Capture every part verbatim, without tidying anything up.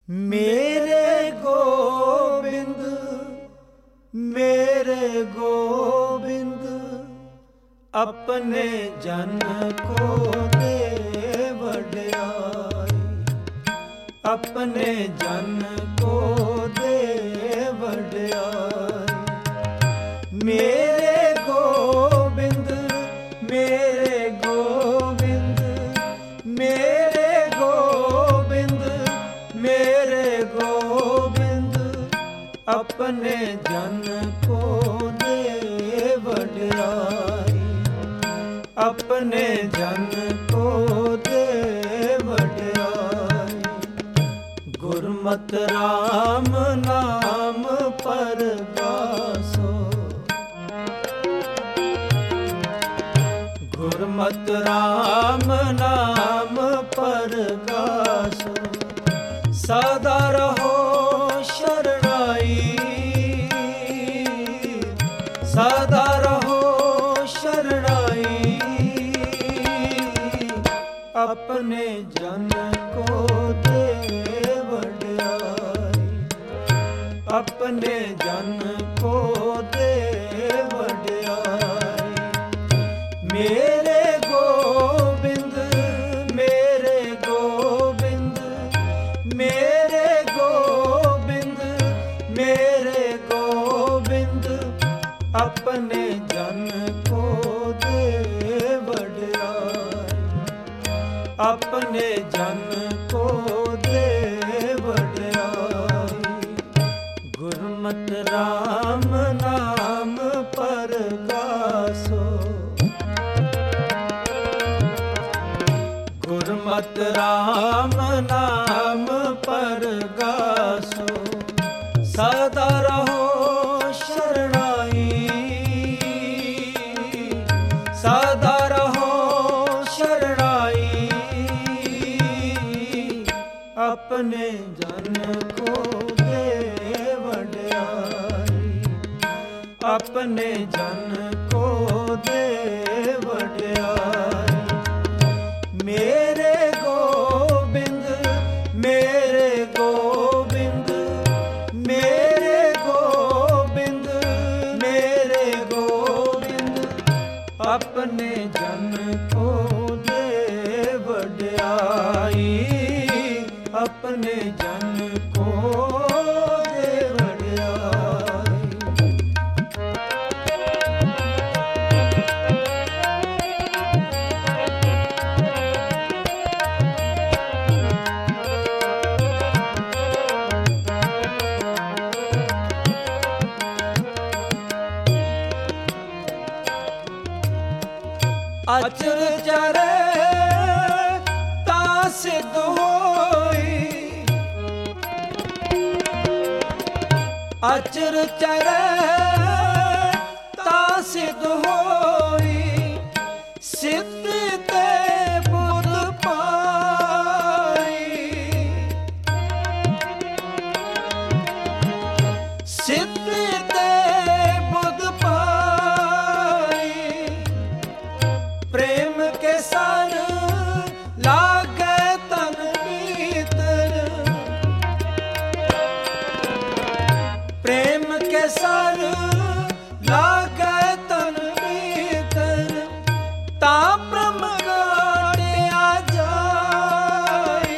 मेरे गोविंद मेरे गोविंद अपने जन को दे वड्याई, अपने जन को दे वड्याई। मेरे गोविंद मेरे गोविंद मेरे गोविंद मेरे गोविंद अपने जन को दे वड्याई, अपने जन को दे वड्याई। गुरमत राम नाम परगासो, गुरमत राम नाम परगासो। सदा रहो शरणाई, सदा रहो शरणाई। अपने जन को दे वड्याई, अपने जन को दे वड्याई। मेरे गोविंद मेरे गोविंद मेरे गोविंद मेरे गोविंद अपने जन को दे वड्याई, अपने जन को दे वड्याई। गुरमत राम नाम परगासो, गुरमत राम नाम परगासो। सदा रहो शरणाई, सदा रहो शरणाई। अपने जन को दे वड्याई, अपने जन को दे वड्याई। मेरे गोविंद मेरे गोविंद मेरे गोविंद मेरे गोविंद अपने जन को दे वड्याई, अपने जन को दे वड्याई। अचर चरे ता सिद्ध होई, अचर चरे ता सिद्ध होई। सिद्ध ते बुध पाई, सिद्ध ते बुध पाई। प्रेम के सर लागे तन भीतर, प्रेम के सर लागे तन भीतर। ता ब्रह्म गाटिया जाई,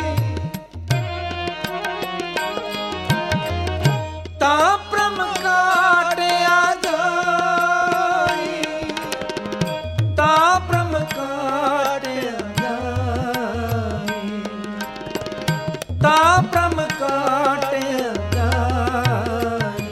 ता ब्रह्म गाटिया जाई, ता ब्रह्म काटिया जाई, ता ब्रह्म काटिया जाई।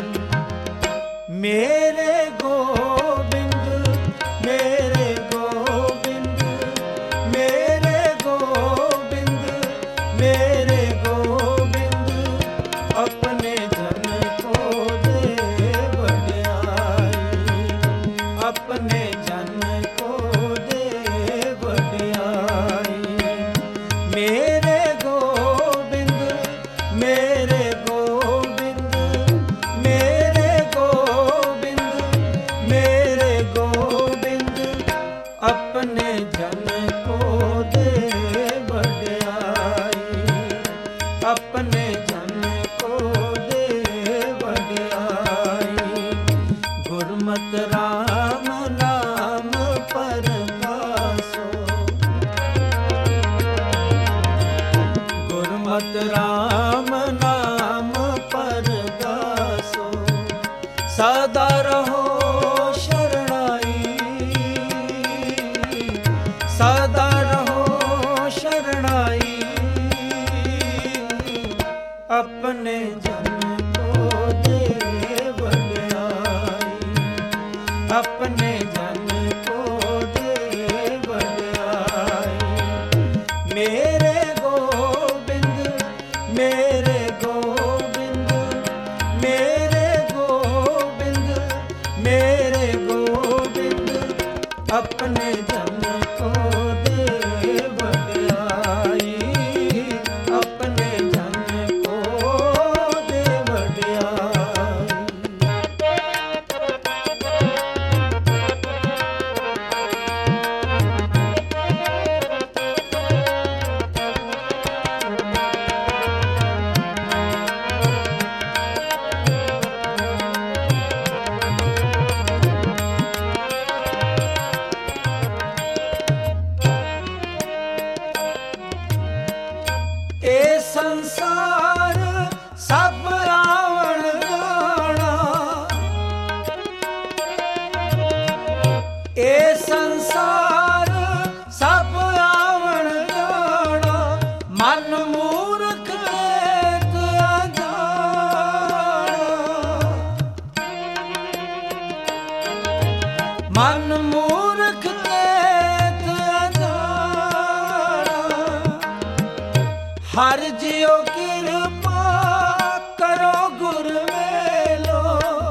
मेरे गोविंद मेरे गोविंद मेरे गोविंद मेरे गोविंद अपने जन को दे वड्याई, अपने जन को दे वड्याई। मेरे गोविंद मेरे गोविंद मेरे गोविंद मेरे गोविंद अपने जन को दे वड्याई। मत राम नाम परगासो, सदा रहो शरणाई, सदा रहो शरणाई। अपने जन को दे वड्याई, अपने जन को दे वड्याई। मेरे गोबिंद मेरे गोबिंद मेरे गोबिंद मेरे गोबिंद, अपने जन को दे वड्याई, अपने जन को दे वड्याई। ए संसार सब आवण जाना, ए संसार सब आवण जाना। मन मूर्ख लेत अजाना, मन मूर्ख लेत अजाना। हर जियो कृपा करो गुर मेलो,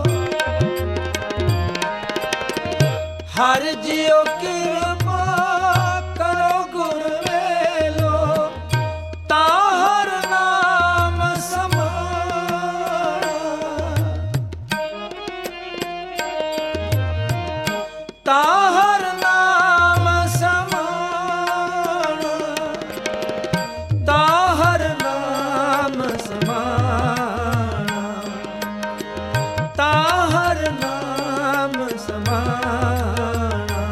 हर जियो कृपा करो गुर मेलो। ताहर नाम समाना, ताहर नाम समाना, ताहर नाम समाना, ताहर नाम समाना।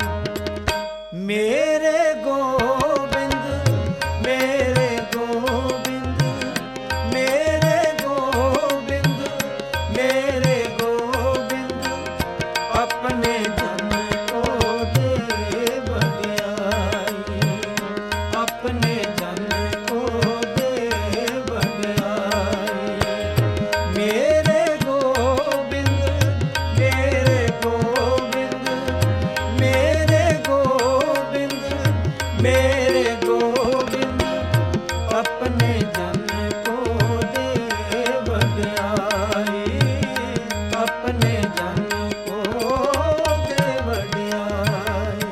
मेरे गोबिंद मेरे गोबिंद मेरे गोबिंद मेरे गोबिंद, अपने जन को दे वड्याई, अपने जन को दे वड्याई। मेरे गोबिंद मेरे गोबिंद मेरे गोबिंद मेरे गोबिंद, अपने जन को दे वड्याई, अपने जन को दे वड्याई।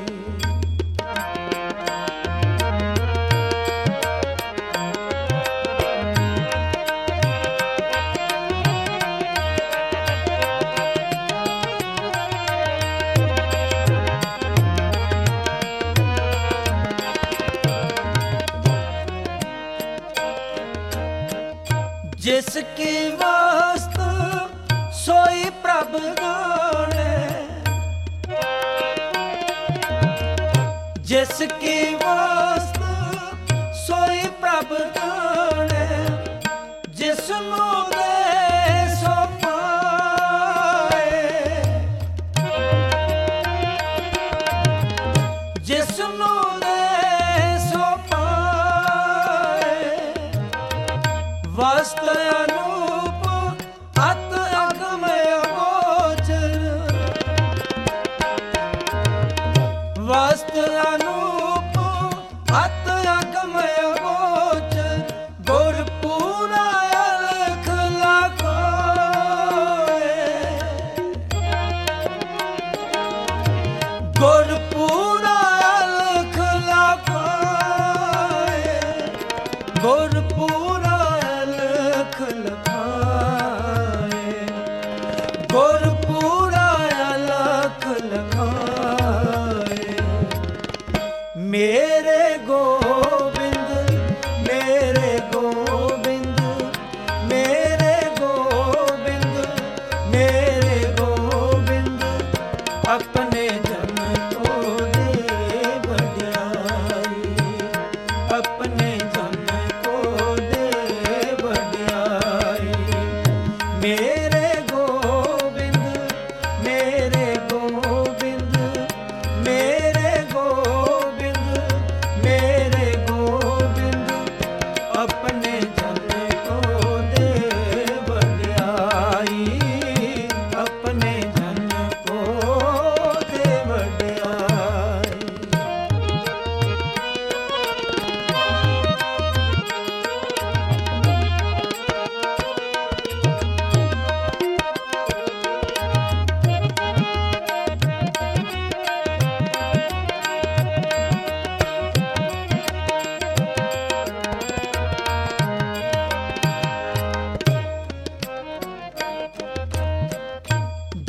जिसकी वस्तु सोई प्रभ जाने, जिसकी वस्तु सोई प्रभ जाने। जिसनु दे सो पाए, जिसनु दे सो पाए। वस्त्र अनूप अत अगमय गोचर, वस्त्र अनूप अत अगमय गोचर। गुर पूरा अलख लखाए, गुर पूरा अलख लखाए, गुर पूरा अलख लखाए, गुर पूरा अलख लखाए। मेरे गोबिंद मेरे गोबिंद मेरे गोबिंद मेरे गोबिंद, अपने जन को दे वड्याई, अपने जन को दे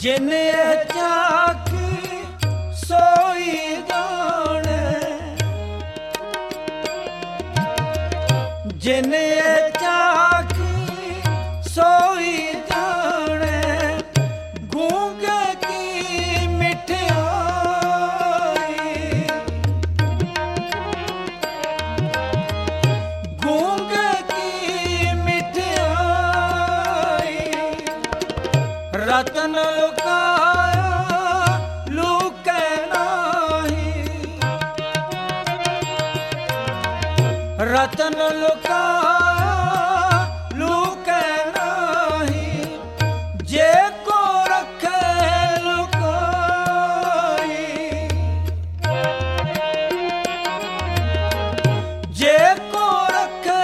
जिन चाखी सोई जाने, जिन चाखी सोई जाने, गूंगे की मिठाई, गूंगे की मिठाई, रतन लुकाया लुके नाही, रतन लुकाया लुके नाही, जे को रखे लुकाई, जे को रखे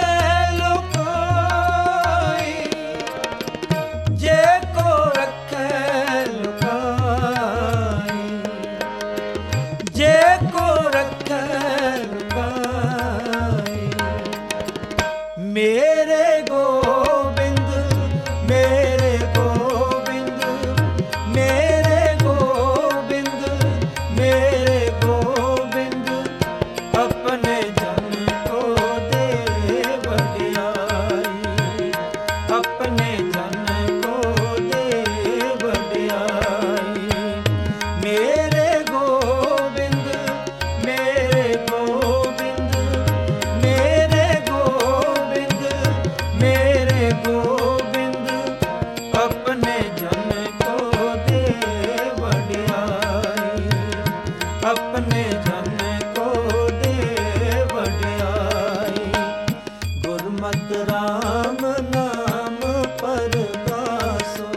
लुकाई, जे को रखे लुकाई, जे को रखे लुकाई। मेरे गोबिंद, मेरे गोबिंद, मेरे गोबिंद, मेरे गोबिंद, अपने जन को दे वडियाई, अपने जन को दे वडियाई। मेरे गोबिंद, मेरे गोबिंद, मेरे गोबिंद, मेरे गोबिंद, अपने जन को दे वडियाई, अपने जन को दे वडियाई। गुरमत राम नाम परगासो,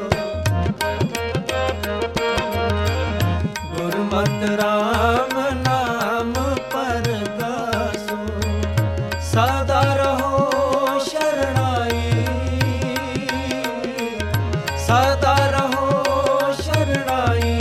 गुरमत राम नाम परगासो, सदा रहो शरणाई, सदा रहो शरणाई,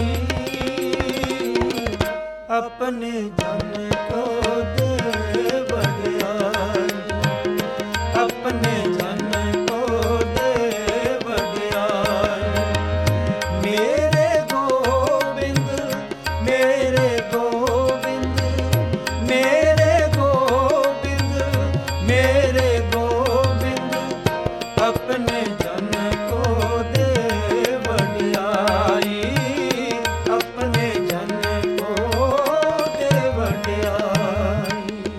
अपने जन को दे वडियाई, अपने जन को दे वडियाई। मेरे गोबिंद, मेरे गोबिंद, मेरे गोबिंद, मेरे गोबिंद, अपने जन को दे वडियाई, अपने जन को दे वडियाई।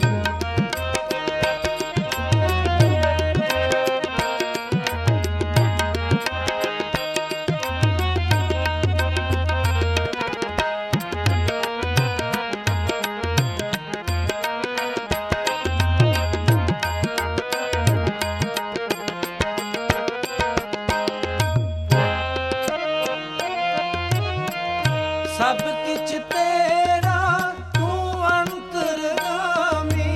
सब किछ तेरा तू अंतर्गामी,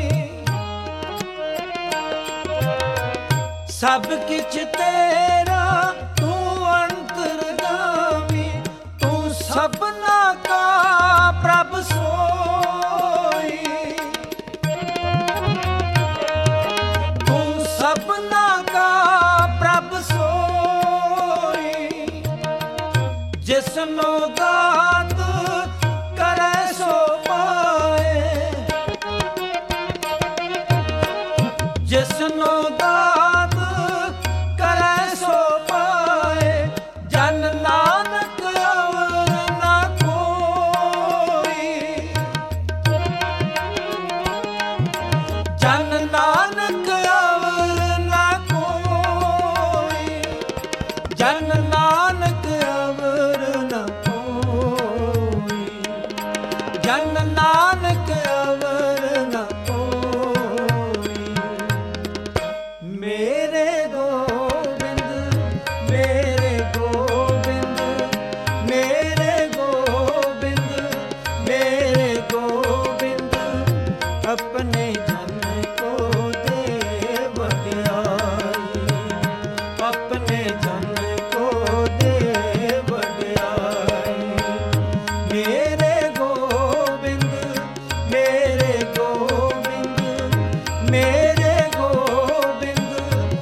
सब किछ तेरा तू अंतर्गामी, तू सबना का प्रभ सोई, तू सबना का प्रभ सोई, जिसनो दात करे सो पाए, जिसनो दात करे सो पाए, जन नानक और ना कोई, जन नानक और ना कोई, जन नानक और ना कोई, जन नानक और ना कोई। मेरे गोबिंद, मेरे गोबिंद, मेरे गोबिंद, मेरे गोबिंद, अपने जन को दे वडियाई, अपने जन को दे वडियाई। मेरे गोबिंद, मेरे गोबिंद, मेरे गोबिंद,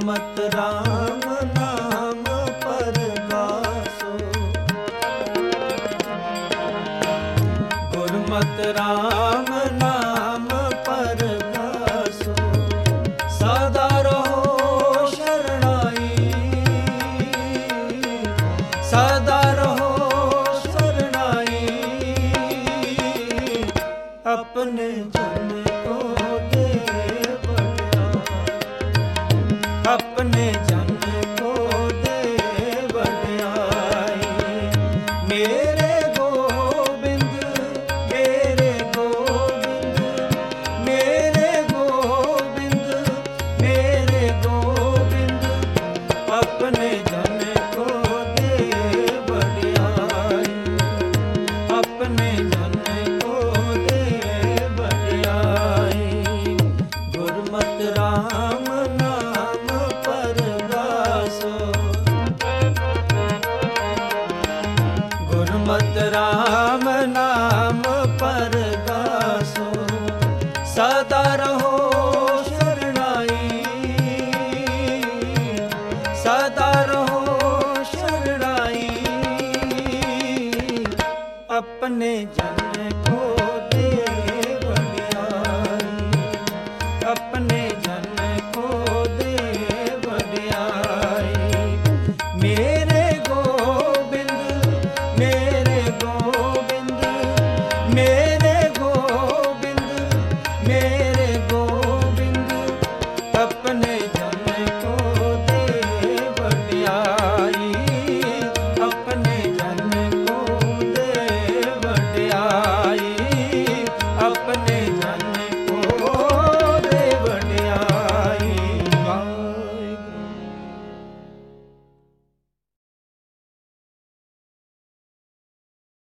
ਗੁਰਮਤਿ ਰਾਮ ਨਾਮ ਪਰਗਾਸੋ। ਗੁਰਮਤਿ ਰਾਮ ਨਾਮ ਪਰਗਾਸੋ। ਸਦਾ ਰਹੋ ਸ਼ਰਣਾਈ, ਸਦਾ ਰਹੋ ਸ਼ਰਣਾਈ। ਆਪਣੇ ਜਨ ਕੋ ਦੇ ਵਡਿਆਈ, ਆਪਣੇ ਜਨ ਕੋ ਦੇ ਵਡਿਆਈ। ਮੇਰੇ ਗੋਬਿੰਦ ਮੇਰੇ ਗੋਬਿੰਦ ਮੇਰੇ ਗੋਬਿੰਦ ਮੇਰੇ ਗੋਬਿੰਦ ਆਪਣੇ ਜਨ ਕੋ ਦੇ ਵਡਿਆਈ, ਆਪਣੇ ਜਨ ਕੋ ਦੇ ਵਡਿਆਈ। ਗੁਰਮਤਿ ਰਾਮ ਨਾਮ ਪਰਗਾਸੋ। ਗੁਰਮਤਿ ਰਾਮ ਨਾਮ ਪਰਗਾਸੋ। ਸਦਾ ਰਹੋ ਸ਼ਰਣਾਈ, ਸਦਾ